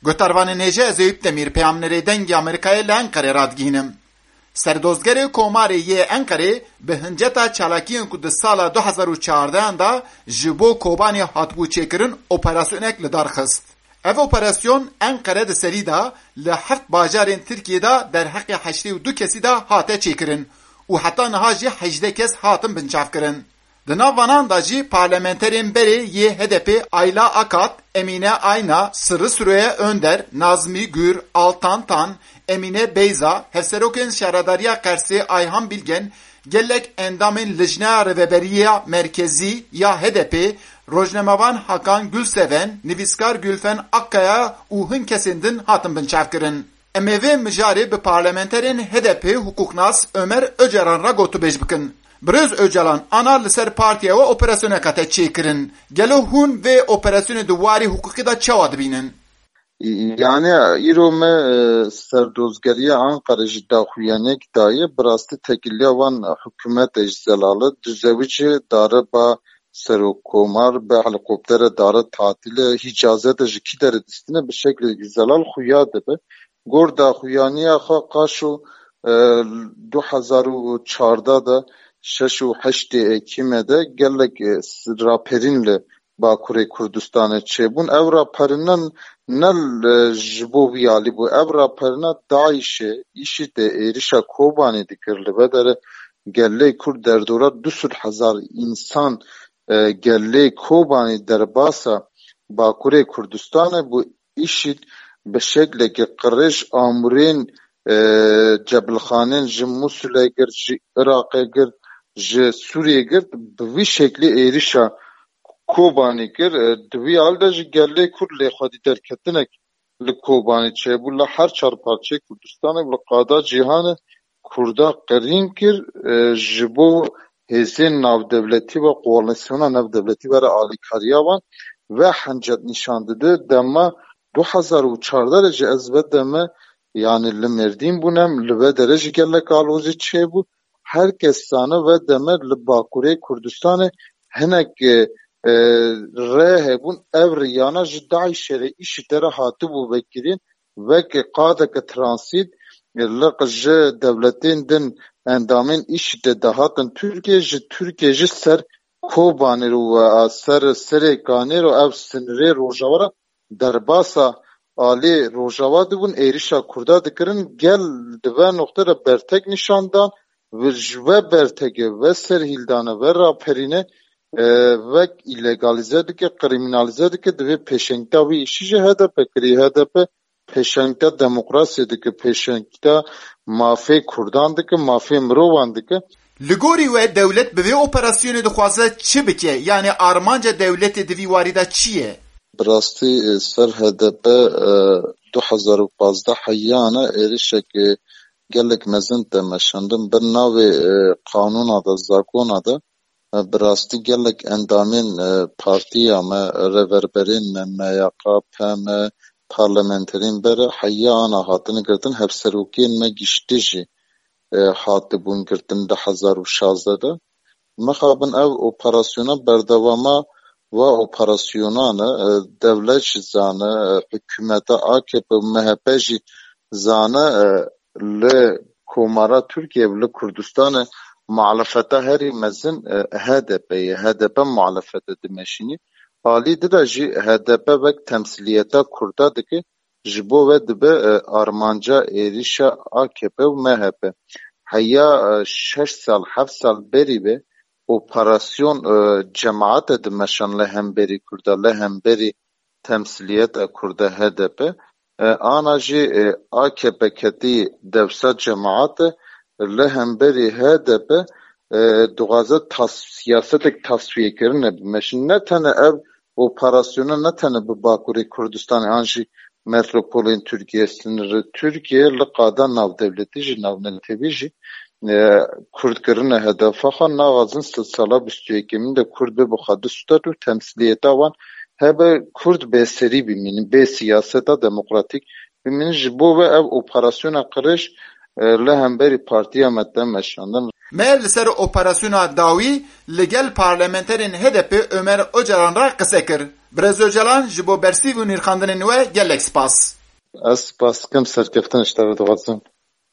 Gotarvanê nêje ez Eyüp Demîr peyamnerê dengê Amerîkayê li Enqerê radgihînim. Serdozgerê Komarê yê Enqerê bi hinceta çalakiyên ku di sala 2014 da ji bo Kobanê hatibû çêkirin operasyonek li dar xist. Ev operasyon Enqere di serî da li 7 bajarên Tirkiyê da derheqê 82 kesî da hate çêkirin û heta niha jî 18 kes hatin binçavkirin. Di nav vanan da jî parlamenterên berê yê HDP Ayla Akat, Emine Ayna, Sırrı Süreyya Önder, Nazmi Gür, Altan Tan, Emine Beyza, hevserokên şaradariya Qersê Ayhan Bilgen, gelek endamên Lijneya Rêveberiya Merkezî ya HDP, Rojnamevan Hakan Gülseven, nivîskar Gülfen Akkaya û hin kesên din hatin binçavkirin. Em ê vê mijarê bi parlamenterên HDP hukuknas Ömer Öcalan re gotûbêj bikin. Birêz Öcalan ana li ser partiya we operasyoneka te çêkirin. Gelo hûn vê operasyonê di warî hukukî da çawa dibînin? Yani îro me serdozgeriya Ankara ji daxuyanek daye bi rastî tekiliya wan hikûmetê ji Zelalê duzewî jî dare ba serokkomar bi helîkoptere dare tatilê hicazete ji kî derê distîne bi şeklê Zelal xuya dibe. Gor daxuyaniya xwe qaş û 2014 da 6 û 8 Ekîmê de gelek raperîn li Bakurê Kurdistanê çêbûn. Ev raperinan ne ji bo wî alî bû. Ev raperina Daişê îşîtê êrişa Kobanê dikir li vedere gelê Kurd derdora 200,000 însan gelê Kobanê derbasa Bakurê Kurdistanê bu îşît bi şeklekî qirêj amûrên cebilxanên ji Musulê gir, ji Iraqê gir, ji Sûriyê gir bi vî şeklî êrişa Kobanê kir. Di vî alî de ji gelê Kurd lêxwedî derketinek li Kobanê çêbû li her çar parçeyê Kurdistanê li qada cîhanê Kurda qirîn kir ji bo hêzên navdewletî ve koalisyona navdewletî were alîkariya wan ve hincet nîşan dide. Dema 2014 ji ez vedeme yani li Mêrdîn bûnem li vedere ji gelek alozî çêbû. Herkes zane ve deme li Bakurê Kurdistanê hinek rê hebûn ev riyana ji Daişê re îşîtê re hatibû vekirin vekî qadeke transit li ji devletên din endamên îşîtê dahatin Tirkiye ji Tirkiye ji ser Kobanê û ser Serêkanê ro ev sinirê Rojava derbasa alê Rojava dibûn êrişa Kurda dikirin gel di ve noxte re bertek nîşandan ve berteke ve serhîldane ve raperîne ve illegalize dike, kriminalize dike divê pêşengta wî îşî ji HDP kirî. HDP pêşengta demokrasiyê dike, pêşengta mafê Kurdan dike, mafê mirovan dike. Li gorî we dewlet bi vê operasyonê dixwaze çi bike? Yani armanca dewletê di vî warî da çi ye? Bi rastî ser HDP 2015 heyana êrişekê gelek mezin te meşandin bir navê qanûna da zakona da bi rastî gelek endamên partiya me rêverberên me MYK, PM, parlamenterên bere heyana hatine girtin hevserokiyên me giştî jî hatibûn girtin 2016 da. Mexabin ev operasyona berdewama ve operasyonan devlet jî zane hikûmeta AKP û MHP jî zane li komara Türkiye li Kurdistanê muhalefeta herî mezin HDP'ye. HDP muhalefete dimeşînî. Alî dide jî HDP vek temsiliyeta Kurda dike ji bo ve dibe armanca êrişa AKP û MHP. Heya 6 sal 7 sal berî ve operasyon cemaate dimeşan li hemberî Kurda li hemberî temsiliyeta Kurda HDP. Ana jî AKP ketî devsa cemaate li hemberî HDP dixwaze siyasetek tasfiyekirine bimeşin. Ne tane ev operasyona ne tane bi Bakurê Kurdistanê an jî metropolên Tirkiye sınırı Tirkiye li qada navdewletî jî navnetevî jî Kurdkirine hedefa xwe naxwazin sala 21 min de Kurd bi xwe distûr û temsiliyeta wan hebe Kurd bêserî bimînin bê siyaseta demokratîk bimînin ji bo ve ev operasyona qirêj li hemberî partiya me te meşandin. Me li ser operasyona dawî li gel parlamenterên HDP Ömer Öcalan re qise kir. Birez Öcalan ji bo bersîv û nîrxandinên we gelek spas. Ez spas dikim serkeftin ji te re dixwazim.